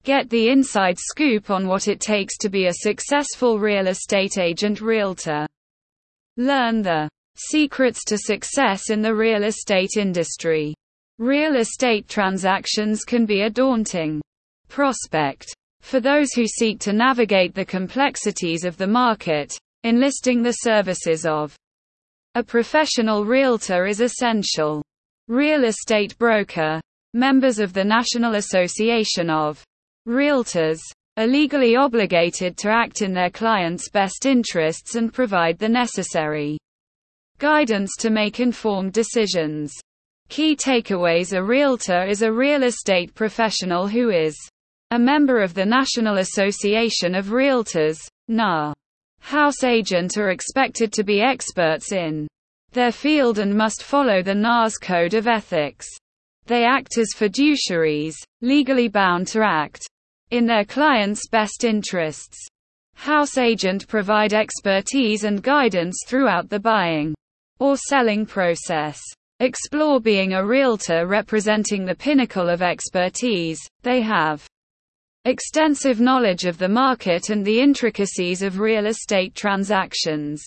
Get the inside scoop on what it takes to be a successful real estate agent realtor. Learn the secrets to success in the real estate industry. Real estate transactions can be a daunting prospect for those who seek to navigate the complexities of the market. Enlisting the services of a professional realtor is essential. Real estate broker, members of the National Association of Realtors, are legally obligated to act in their clients' best interests and provide the necessary guidance to make informed decisions. Key takeaways: a realtor is a real estate professional who is a member of the National Association of Realtors, NAR. House agent are expected to be experts in their field and must follow the NAR's Code of Ethics. They act as fiduciaries, legally bound to act in their clients' best interests. House agent provide expertise and guidance throughout the buying or selling process. Explore being a realtor representing the pinnacle of expertise. They have extensive knowledge of the market and the intricacies of real estate transactions.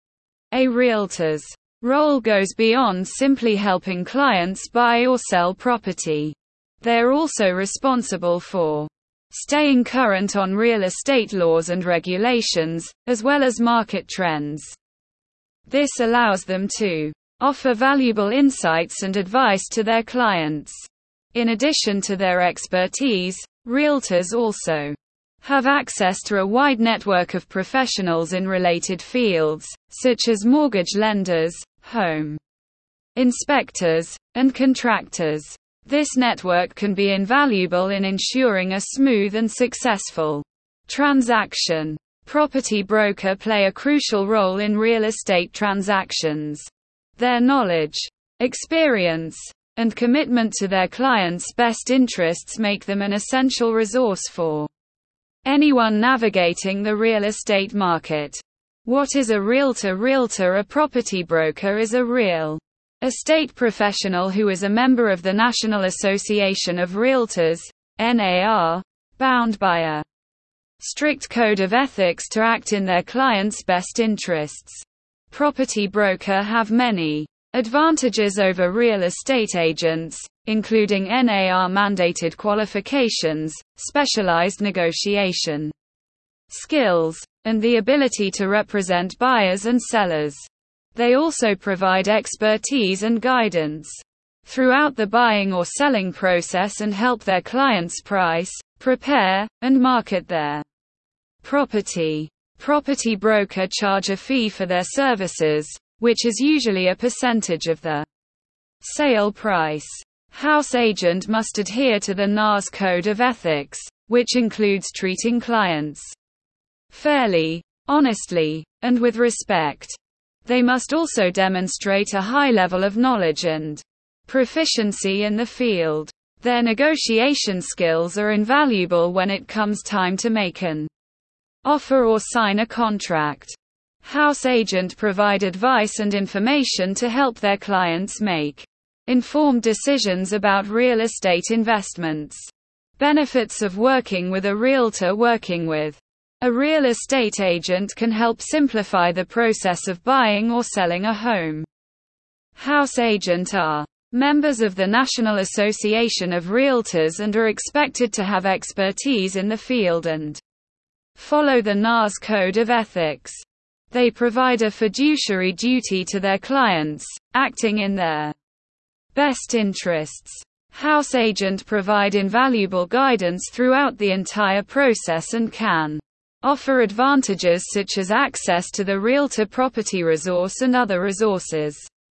A realtor's role goes beyond simply helping clients buy or sell property. They are also responsible for staying current on real estate laws and regulations, as well as market trends. This allows them to offer valuable insights and advice to their clients. In addition to their expertise, realtors also have access to a wide network of professionals in related fields, such as mortgage lenders, home inspectors, and contractors. This network can be invaluable in ensuring a smooth and successful transaction. Property brokers play a crucial role in real estate transactions. Their knowledge, experience, and commitment to their clients' best interests make them an essential resource for anyone navigating the real estate market. What is a realtor? A property broker is a real estate professional who is a member of the National Association of Realtors, NAR, bound by a strict code of ethics to act in their clients' best interests. Property brokers have many advantages over real estate agents, including NAR-mandated qualifications, specialized negotiation skills, and the ability to represent buyers and sellers. They also provide expertise and guidance throughout the buying or selling process and help their clients price, prepare, and market their property. Property brokers charge a fee for their services, which is usually a percentage of the sale price. House agent must adhere to the NAR's Code of Ethics, which includes treating clients fairly, honestly, and with respect. They must also demonstrate a high level of knowledge and proficiency in the field. Their negotiation skills are invaluable when it comes time to make an offer or sign a contract. House agents provide advice and information to help their clients make informed decisions about real estate investments. Benefits of working with a realtor. Working with a real estate agent can help simplify the process of buying or selling a home. House agents are members of the National Association of Realtors and are expected to have expertise in the field and follow the NAR's Code of Ethics. They provide a fiduciary duty to their clients, acting in their best interests. House agents provide invaluable guidance throughout the entire process and can offer advantages such as access to the realtor property resource and other resources.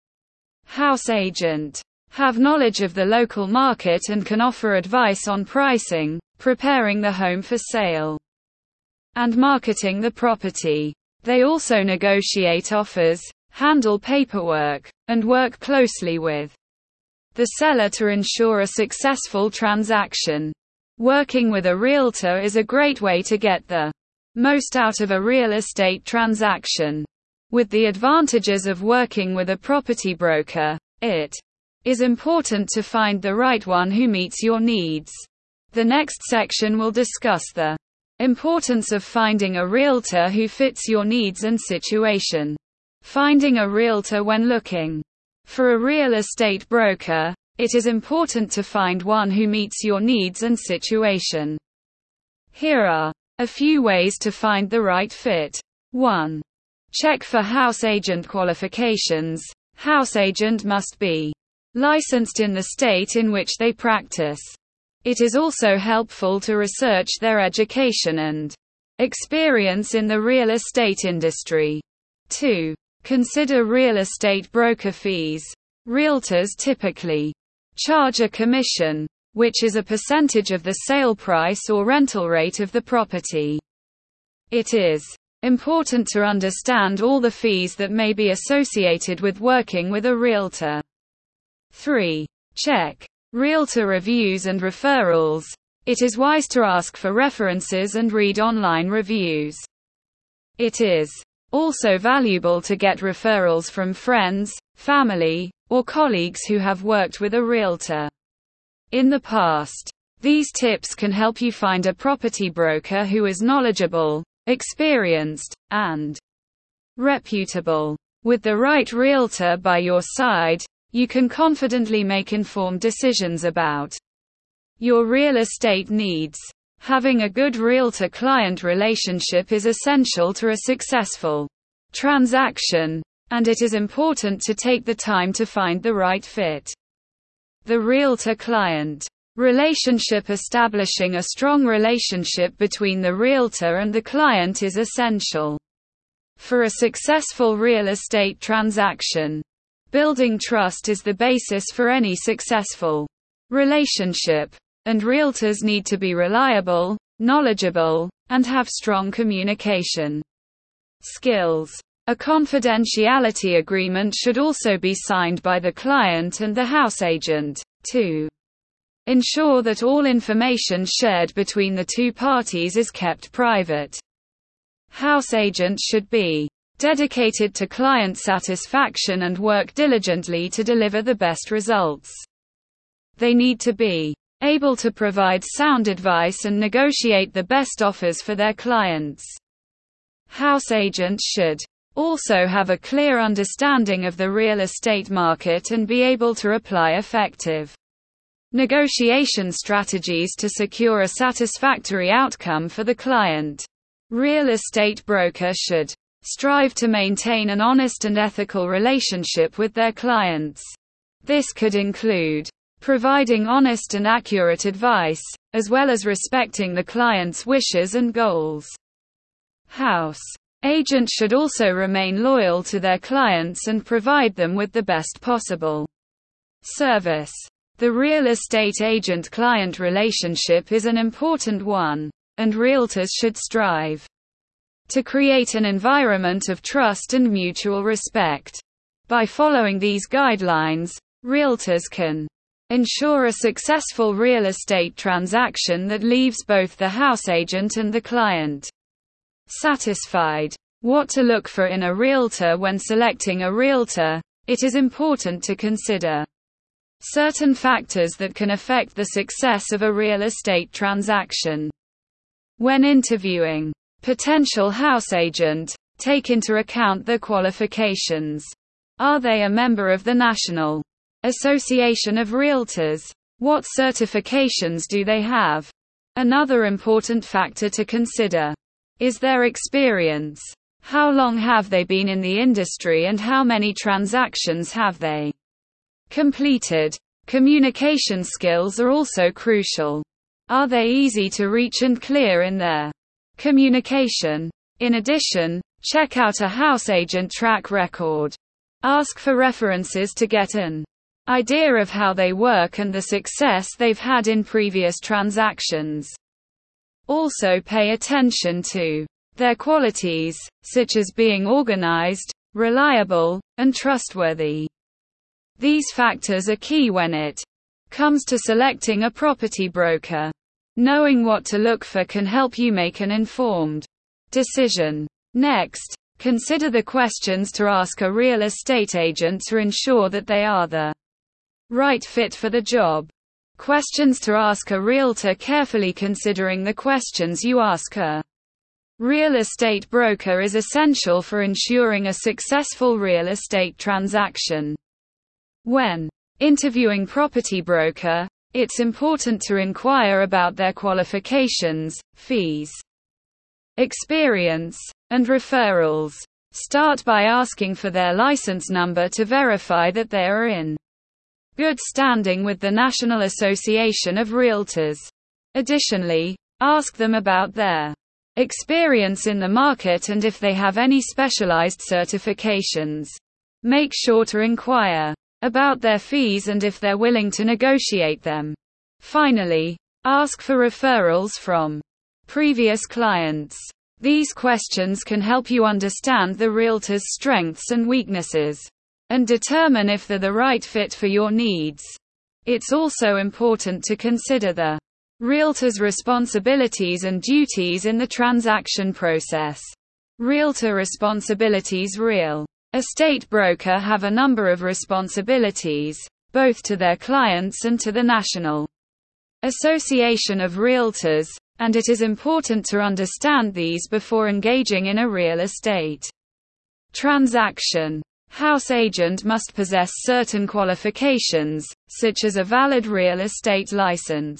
House agents have knowledge of the local market and can offer advice on pricing, preparing the home for sale, and marketing the property. They also negotiate offers, handle paperwork, and work closely with the seller to ensure a successful transaction. Working with a realtor is a great way to get the most out of a real estate transaction. With the advantages of working with a property broker, it is important to find the right one who meets your needs. The next section will discuss the importance of finding a realtor who fits your needs and situation. Finding a realtor when looking for a real estate broker, it is important to find one who meets your needs and situation. Here are a few ways to find the right fit. 1. Check for house agent qualifications. House agent must be licensed in the state in which they practice. It is also helpful to research their education and experience in the real estate industry. 2. Consider real estate broker fees. Realtors typically charge a commission, which is a percentage of the sale price or rental rate of the property. It is important to understand all the fees that may be associated with working with a realtor. 3. Check realtor reviews and referrals. It is wise to ask for references and read online reviews. It is also valuable to get referrals from friends, family, or colleagues who have worked with a realtor in the past. These tips can help you find a property broker who is knowledgeable, experienced, and reputable. With the right realtor by your side, you can confidently make informed decisions about your real estate needs. Having a good realtor-client relationship is essential to a successful transaction, and it is important to take the time to find the right fit. The realtor-client relationship. Establishing a strong relationship between the realtor and the client is essential for a successful real estate transaction. Building trust is the basis for any successful relationship, and realtors need to be reliable, knowledgeable, and have strong communication skills. A confidentiality agreement should also be signed by the client and the house agent, to ensure that all information shared between the two parties is kept private. House agents should be dedicated to client satisfaction and work diligently to deliver the best results. They need to be able to provide sound advice and negotiate the best offers for their clients. House agents should also have a clear understanding of the real estate market and be able to apply effective negotiation strategies to secure a satisfactory outcome for the client. Real estate broker should strive to maintain an honest and ethical relationship with their clients. This could include providing honest and accurate advice, as well as respecting the client's wishes and goals. House agents should also remain loyal to their clients and provide them with the best possible service. The real estate agent-client relationship is an important one, and realtors should strive to create an environment of trust and mutual respect. By following these guidelines, realtors can ensure a successful real estate transaction that leaves both the house agent and the client satisfied. What to look for in a realtor. When selecting a realtor, it is important to consider certain factors that can affect the success of a real estate transaction. When interviewing potential house agent, take into account their qualifications. Are they a member of the National Association of Realtors? What certifications do they have? Another important factor to consider is their experience. How long have they been in the industry and how many transactions have they completed? Communication skills are also crucial. Are they easy to reach and clear in their communication? In addition, check out a house agent track record. Ask for references to get an idea of how they work and the success they've had in previous transactions. Also pay attention to their qualities, such as being organized, reliable, and trustworthy. These factors are key when it comes to selecting a property broker. Knowing what to look for can help you make an informed decision. Next, consider the questions to ask a real estate agent to ensure that they are the right fit for the job. Questions to ask a realtor: carefully considering the questions you ask a real estate broker is essential for ensuring a successful real estate transaction. When interviewing property broker, it's important to inquire about their qualifications, fees, experience, and referrals. Start by asking for their license number to verify that they are in good standing with the National Association of Realtors. Additionally, ask them about their experience in the market and if they have any specialized certifications. Make sure to inquire about their fees and if they're willing to negotiate them. Finally, ask for referrals from previous clients. These questions can help you understand the realtor's strengths and weaknesses and determine if they're the right fit for your needs. It's also important to consider the realtor's responsibilities and duties in the transaction process. Realtor responsibilities: real estate broker have a number of responsibilities, both to their clients and to the National Association of Realtors, and it is important to understand these before engaging in a real estate transaction. House agent must possess certain qualifications, such as a valid real estate license,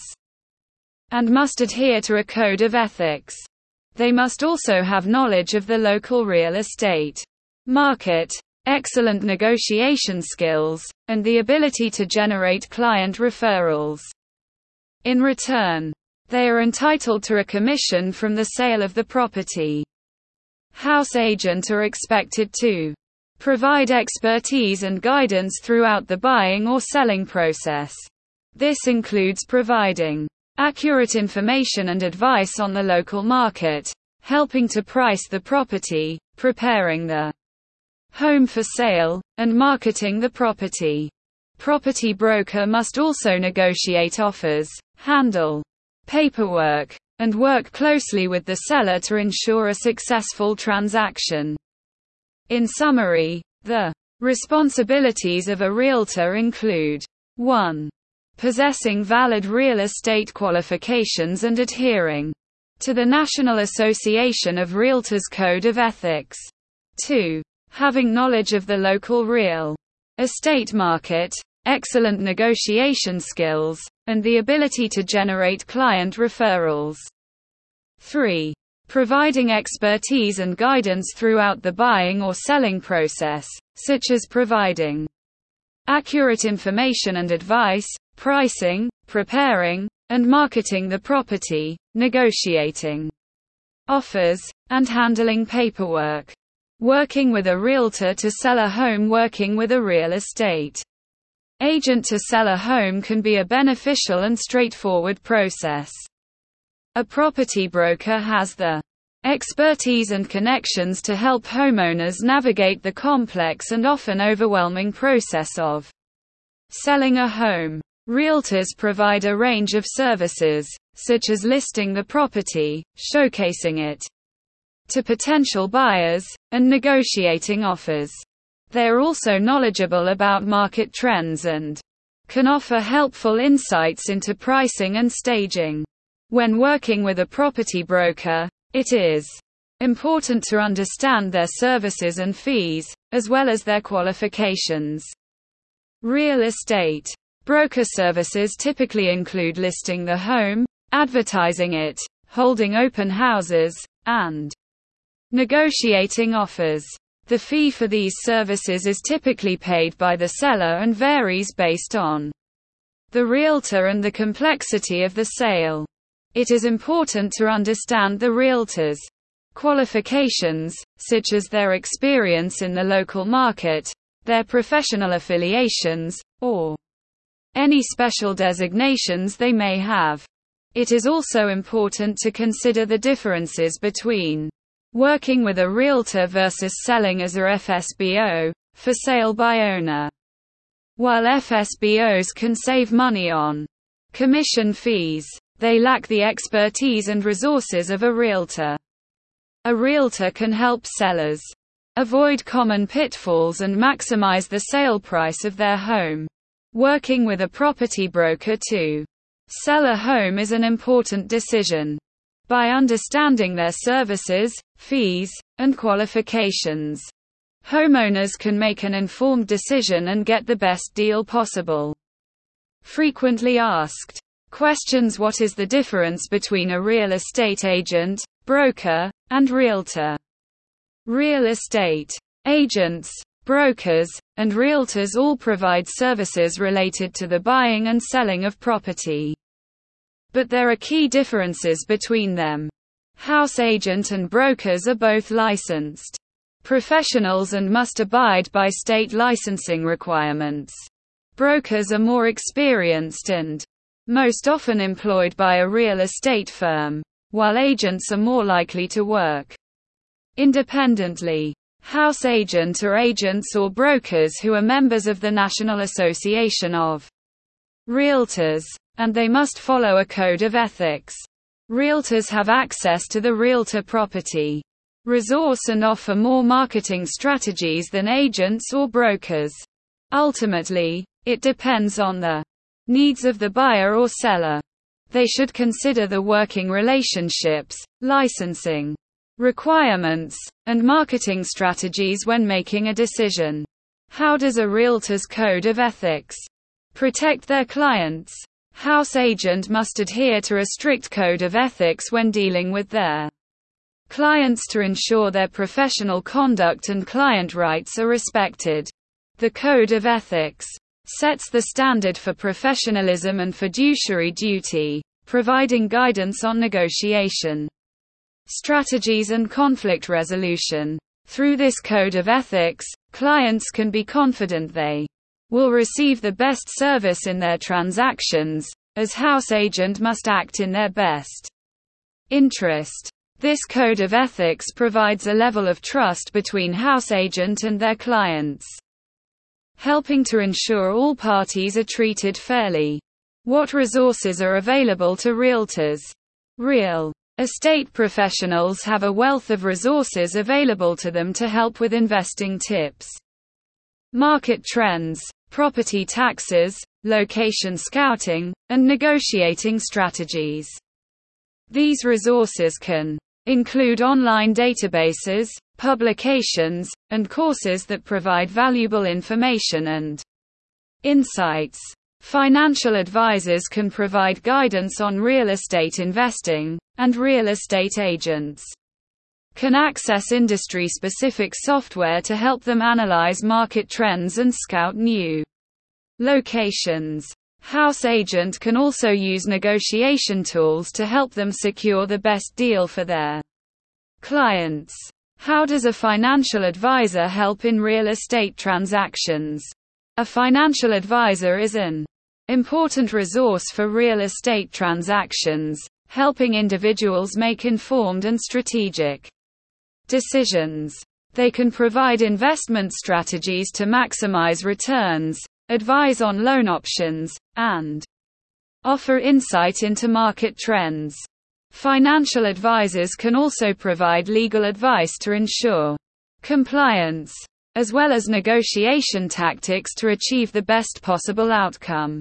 and must adhere to a code of ethics. They must also have knowledge of the local real estate market, excellent negotiation skills, and the ability to generate client referrals. In return, they are entitled to a commission from the sale of the property. House agents are expected to provide expertise and guidance throughout the buying or selling process. This includes providing accurate information and advice on the local market, helping to price the property, preparing the home for sale, and marketing the property. Property broker must also negotiate offers, handle paperwork, and work closely with the seller to ensure a successful transaction. In summary, the responsibilities of a realtor include: 1. Possessing valid real estate qualifications and adhering to the National Association of Realtors Code of Ethics. 2. Having knowledge of the local real estate market, excellent negotiation skills, and the ability to generate client referrals. 3. Providing expertise and guidance throughout the buying or selling process, such as providing accurate information and advice, pricing, preparing, and marketing the property, negotiating offers, and handling paperwork. Working with a realtor to sell a home. Working with a real estate agent to sell a home can be a beneficial and straightforward process. A property broker has the expertise and connections to help homeowners navigate the complex and often overwhelming process of selling a home. Realtors provide a range of services, such as listing the property, showcasing it to potential buyers, and negotiating offers. They are also knowledgeable about market trends and can offer helpful insights into pricing and staging. When working with a property broker, it is important to understand their services and fees, as well as their qualifications. Real estate broker services typically include listing the home, advertising it, holding open houses, and negotiating offers. The fee for these services is typically paid by the seller and varies based on the realtor and the complexity of the sale. It is important to understand the realtor's qualifications, such as their experience in the local market, their professional affiliations, or any special designations they may have. It is also important to consider the differences between working with a realtor versus selling as a FSBO, for sale by owner. While FSBOs can save money on commission fees, they lack the expertise and resources of a realtor. A realtor can help sellers avoid common pitfalls and maximize the sale price of their home. Working with a property broker to sell a home is an important decision. By understanding their services, fees, and qualifications, homeowners can make an informed decision and get the best deal possible. Frequently asked questions: what is the difference between a real estate agent, broker, and realtor? Real estate agents, brokers, and realtors all provide services related to the buying and selling of property. But there are key differences between them. House agent and brokers are both licensed professionals and must abide by state licensing requirements. Brokers are more experienced and most often employed by a real estate firm, while agents are more likely to work independently. House agent are agents or brokers who are members of the National Association of Realtors, and they must follow a code of ethics. Realtors have access to the realtor property resource and offer more marketing strategies than agents or brokers. Ultimately, it depends on the needs of the buyer or seller. They should consider the working relationships, licensing requirements, and marketing strategies when making a decision. How does a realtor's code of ethics protect their clients? House agent must adhere to a strict code of ethics when dealing with their clients to ensure their professional conduct and client rights are respected. The code of ethics sets the standard for professionalism and fiduciary duty, providing guidance on negotiation strategies and conflict resolution. Through this code of ethics, clients can be confident they will receive the best service in their transactions, as house agent must act in their best interest. This code of ethics provides a level of trust between house agent and their clients, helping to ensure all parties are treated fairly. What resources are available to realtors? Real estate professionals have a wealth of resources available to them to help with investing tips, market trends, property taxes, location scouting, and negotiating strategies. These resources can include online databases, publications, and courses that provide valuable information and insights. Financial advisors can provide guidance on real estate investing, and real estate agents can access industry-specific software to help them analyze market trends and scout new locations. House agent can also use negotiation tools to help them secure the best deal for their clients. How does a financial advisor help in real estate transactions? A financial advisor is an important resource for real estate transactions, helping individuals make informed and strategic decisions. They can provide investment strategies to maximize returns, advise on loan options, and offer insight into market trends. Financial advisors can also provide legal advice to ensure compliance, as well as negotiation tactics to achieve the best possible outcome.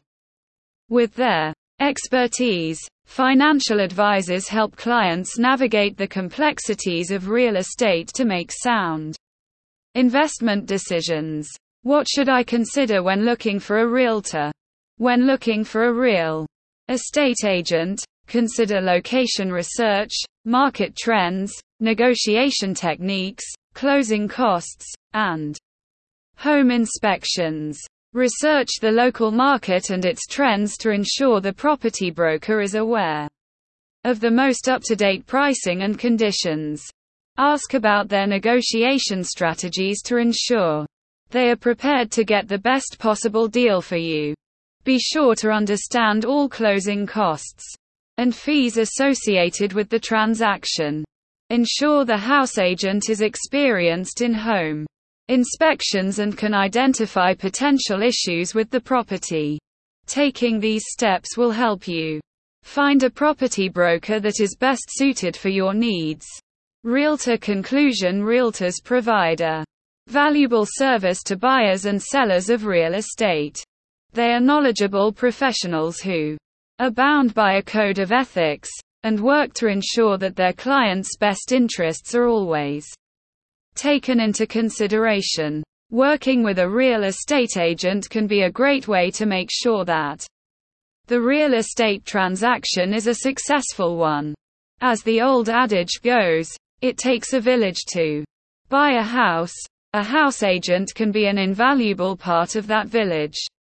With their expertise, financial advisors help clients navigate the complexities of real estate to make sound investment decisions. What should I consider when looking for a realtor? When looking for a real estate agent, consider location research, market trends, negotiation techniques, closing costs, and home inspections. Research the local market and its trends to ensure the property broker is aware of the most up-to-date pricing and conditions. Ask about their negotiation strategies to ensure they are prepared to get the best possible deal for you. Be sure to understand all closing costs and fees associated with the transaction. Ensure the house agent is experienced in home inspections and can identify potential issues with the property. Taking these steps will help you find a property broker that is best suited for your needs. Realtor conclusion: realtors provide a valuable service to buyers and sellers of real estate. They are knowledgeable professionals who are bound by a code of ethics, and work to ensure that their clients' best interests are always taken into consideration. Working with a real estate agent can be a great way to make sure that the real estate transaction is a successful one. As the old adage goes, it takes a village to buy a house. A house agent can be an invaluable part of that village.